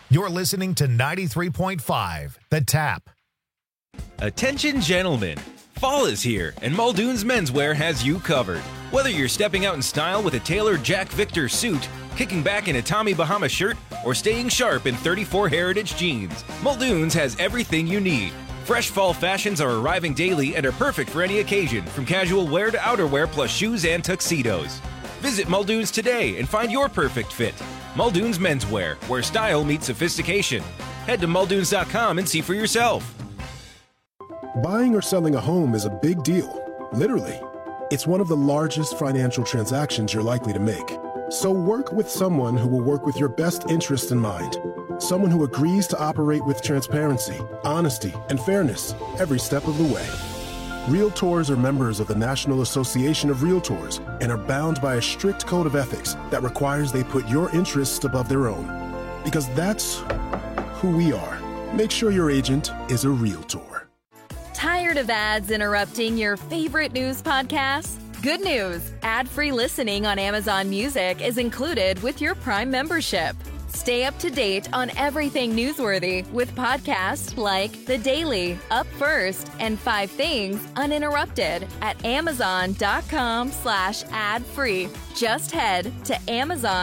You're listening to 93.5 The Tap. Attention gentlemen, fall is here and Muldoon's Menswear has you covered. Whether you're stepping out in style with a tailored Jack Victor suit, kicking back in a Tommy Bahama shirt, or staying sharp in 34 Heritage jeans, Muldoon's has everything you need. Fresh fall fashions are arriving daily and are perfect for any occasion, from casual wear to outerwear plus shoes and tuxedos. Visit Muldoon's today and find your perfect fit. Muldoon's Menswear, where style meets sophistication. Head to muldoons.com and see for yourself. Buying or selling a home is a big deal, literally. It's one of the largest financial transactions you're likely to make. So work with someone who will work with your best interests in mind. Someone who agrees to operate with transparency, honesty, and fairness every step of the way. Realtors are members of the National Association of Realtors and are bound by a strict code of ethics that requires they put your interests above their own. Because that's who we are. Make sure your agent is a Realtor. Tired of ads interrupting your favorite news podcasts? Good news! Ad-free listening on Amazon Music is included with your Prime membership. Stay up to date on everything newsworthy with podcasts like The Daily, Up First, and 5 Things Uninterrupted at amazon.com/ad-free. Just head to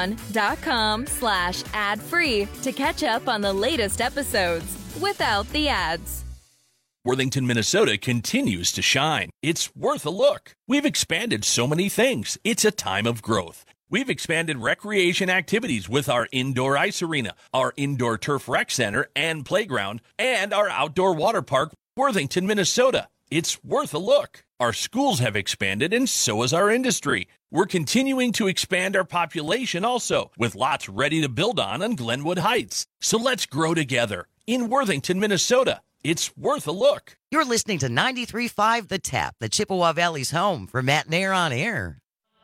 amazon.com/ad-free to catch up on the latest episodes without the ads. Worthington, Minnesota continues to shine. It's worth a look. We've expanded so many things. It's a time of growth. We've expanded recreation activities with our indoor ice arena, our indoor turf rec center and playground, and our outdoor water park, Worthington, Minnesota. It's worth a look. Our schools have expanded, and so has our industry. We're continuing to expand our population also, with lots ready to build on Glenwood Heights. So let's grow together in Worthington, Minnesota. It's worth a look. You're listening to 93.5 The Tap, the Chippewa Valley's home for Matt Nair on Air.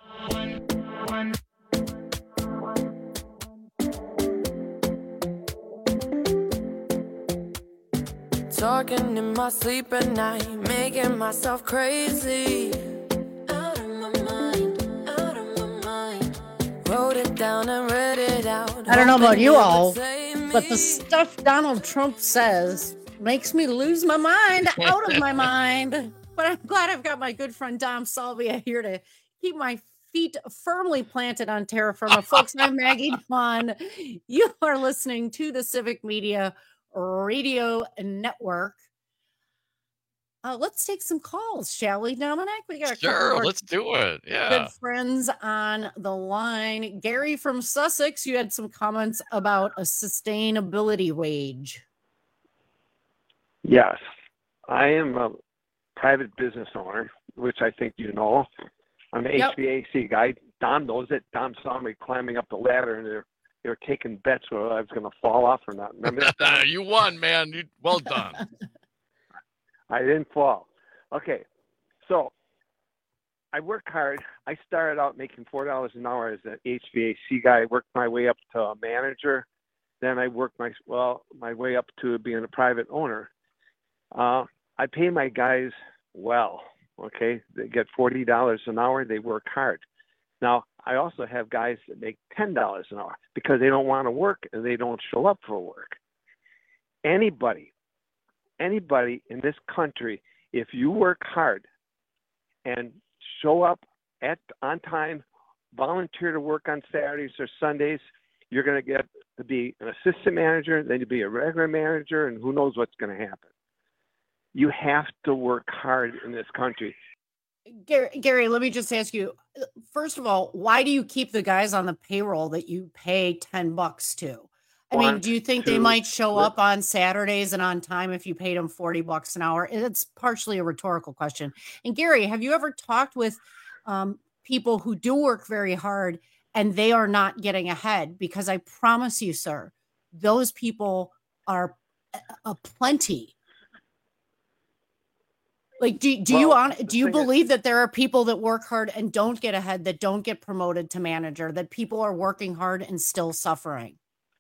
Talking in my sleep at night, making myself crazy. Out of my mind, out of my mind. Wrote it down and read it out. I don't know about you all, but the stuff Donald Trump says makes me lose my mind, out of my mind. But I'm glad I've got my good friend Dom Salvia here to keep my feet firmly planted on terra firma. Folks, I'm Maggie Dawn. You are listening to the Civic Media Radio Network. Let's take some calls, shall we, Dominic? We got a Sure, couple let's do it. Yeah. good friends on the line. Gary from Sussex, you had some comments about a sustainability wage. Yes, I am a private business owner, which I think you know. I'm an HVAC guy. Don knows it. Don saw me climbing up the ladder, and they were taking bets whether I was going to fall off or not. Remember that? You won, man. Well done. I didn't fall. Okay, so I work hard. I started out making $4 an hour as an HVAC guy. I worked my way up to a manager. Then I worked my way up to being a private owner. I pay my guys well. Okay, they get $40 an hour. They work hard. Now, I also have guys that make $10 an hour because they don't want to work and they don't show up for work. Anybody in this country, if you work hard and show up on time, volunteer to work on Saturdays or Sundays, you're going to get to be an assistant manager, then you'll be a regular manager, and who knows what's going to happen. You have to work hard in this country. Gary, let me just ask you, first of all, why do you keep the guys on the payroll that you pay $10 to? I mean, do you think they might show up on Saturdays and on time if you paid them $40 an hour? It's partially a rhetorical question. And Gary, have you ever talked with people who do work very hard and they are not getting ahead? Because I promise you, sir, those people are aplenty. Like, do you believe that there are people that work hard and don't get ahead, that don't get promoted to manager, that people are working hard and still suffering?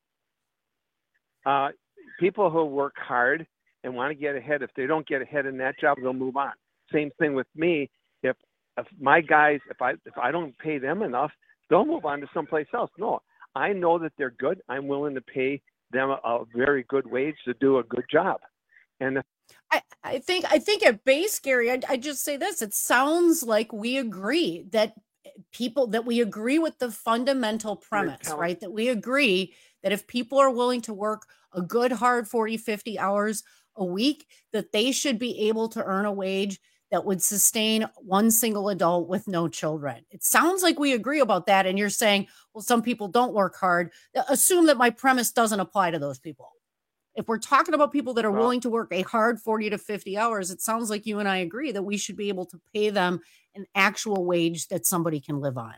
People who work hard and want to get ahead, if they don't get ahead in that job, they'll move on. Same thing with me. If my guys, if I don't pay them enough, they'll move on to someplace else. No, I know that they're good. I'm willing to pay them a very good wage to do a good job. And I think at base, Gary, I just say this. It sounds like we agree that we agree with the fundamental premise, right? That we agree that if people are willing to work a good, hard 40, 50 hours a week, that they should be able to earn a wage that would sustain one single adult with no children. It sounds like we agree about that. And you're saying, well, some people don't work hard. Assume that my premise doesn't apply to those people. If we're talking about people that are willing to work a hard 40 to 50 hours, it sounds like you and I agree that we should be able to pay them an actual wage that somebody can live on.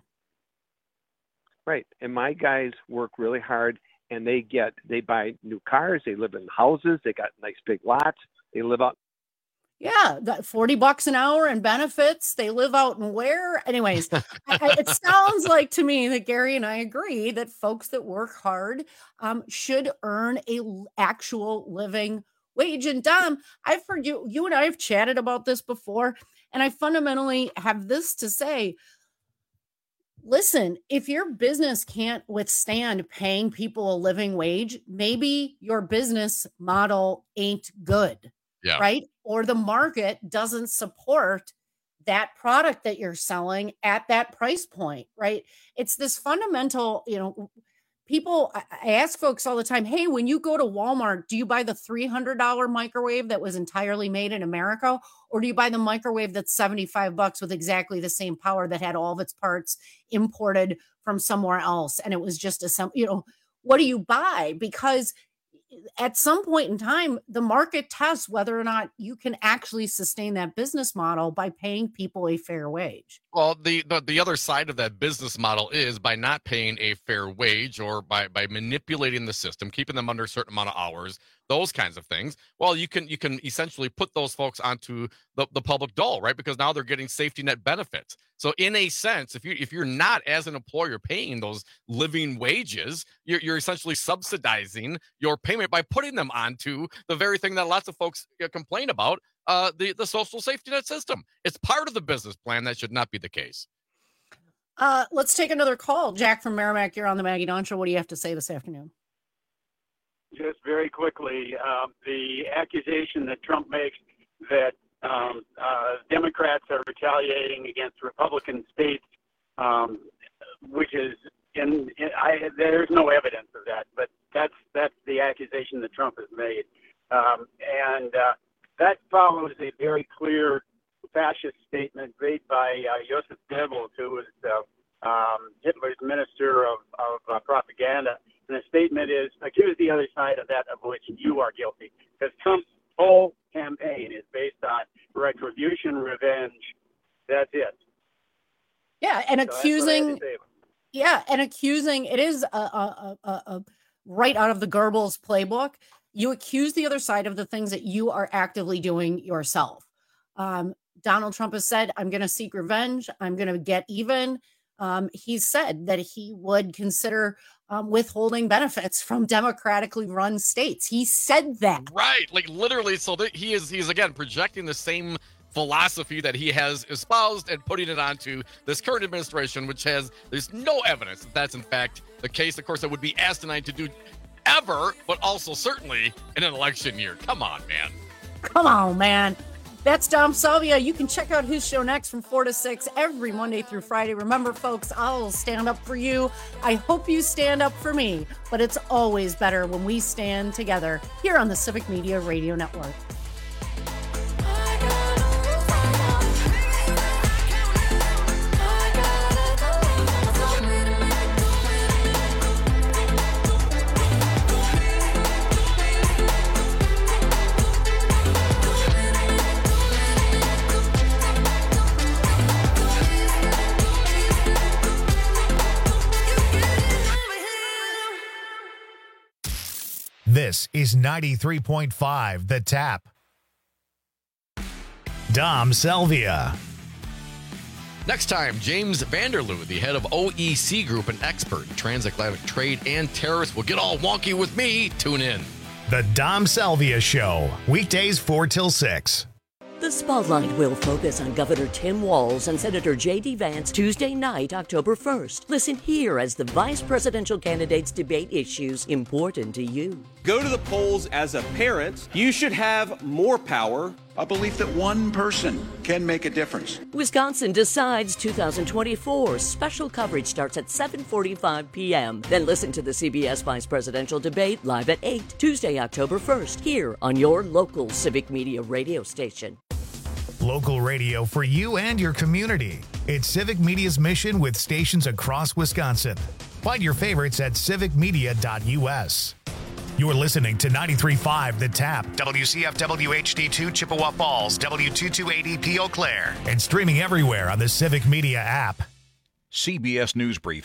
Right. And my guys work really hard, and they buy new cars. They live in houses. They got nice big lots. They live out. Yeah, got $40 an hour and benefits. They live out in where? Anyways, it sounds like to me that Gary and I agree that folks that work hard should earn a actual living wage. And Dom, I've heard you and I have chatted about this before, and I fundamentally have this to say. Listen, if your business can't withstand paying people a living wage, maybe your business model ain't good. Yeah. Right? Or the market doesn't support that product that you're selling at that price point, right? It's this fundamental, people, I ask folks all the time, hey, when you go to Walmart, do you buy the $300 microwave that was entirely made in America? Or do you buy the microwave that's $75 with exactly the same power that had all of its parts imported from somewhere else? And it was just what do you buy? Because at some point in time, the market tests whether or not you can actually sustain that business model by paying people a fair wage. Well, the other side of that business model is by not paying a fair wage or by manipulating the system, keeping them under a certain amount of hours, those kinds of things. Well, you can essentially put those folks onto the public dole, right? Because now they're getting safety net benefits. So in a sense, if you're not as an employer paying those living wages, you're essentially subsidizing your payment by putting them onto the very thing that lots of folks complain about, the social safety net system. It's part of the business plan. That should not be the case. Let's take another call. Jack from Merrimack, you're on the Maggie Dawn Show. What do you have to say this afternoon? Just very quickly, the accusation that Trump makes that Democrats are retaliating against Republican states, which is there's no evidence of that, but that's the accusation that Trump has made, and that follows a very clear fascist statement made by Joseph Goebbels, who was Hitler's minister of propaganda. And the statement is, accuse the other side of that of which you are guilty. Because Trump's whole campaign is based on retribution, revenge. That's it. Yeah, and so accusing. Yeah, and accusing. It is a right out of the Goebbels playbook. You accuse the other side of the things that you are actively doing yourself. Donald Trump has said, I'm going to seek revenge. I'm going to get even. He said that he would consider withholding benefits from democratically run states. He said that. Right. Like literally. So that he's again projecting the same philosophy that he has espoused and putting it onto this current administration, which there's no evidence that that's in fact the case. Of course, that would be asinine to do ever, but also certainly in an election year. Come on, man. Come on, man. That's Dom Salvia. You can check out his show next from 4 to 6 every Monday through Friday. Remember, folks, I'll stand up for you. I hope you stand up for me, but it's always better when we stand together here on the Civic Media Radio Network. This is 93.5 The Tap. Dom Salvia. Next time, James Vanderloo, the head of OEC Group, an expert in transatlantic trade and tariffs, will get all wonky with me. Tune in. The Dom Salvia Show, weekdays 4 till 6. The spotlight will focus on Governor Tim Walz and Senator J.D. Vance Tuesday night, October 1st. Listen here as the vice presidential candidates debate issues important to you. Go to the polls as a parent. You should have more power. A belief that one person can make a difference. Wisconsin Decides 2024. Special coverage starts at 7:45 p.m. Then listen to the CBS Vice Presidential Debate live at 8, Tuesday, October 1st, here on your local Civic Media radio station. Local radio for you and your community. It's Civic Media's mission with stations across Wisconsin. Find your favorites at civicmedia.us. You're listening to 93.5 The Tap, WCFW HD2 Chippewa Falls, W228EP Eau Claire, and streaming everywhere on the Civic Media app. CBS News Brief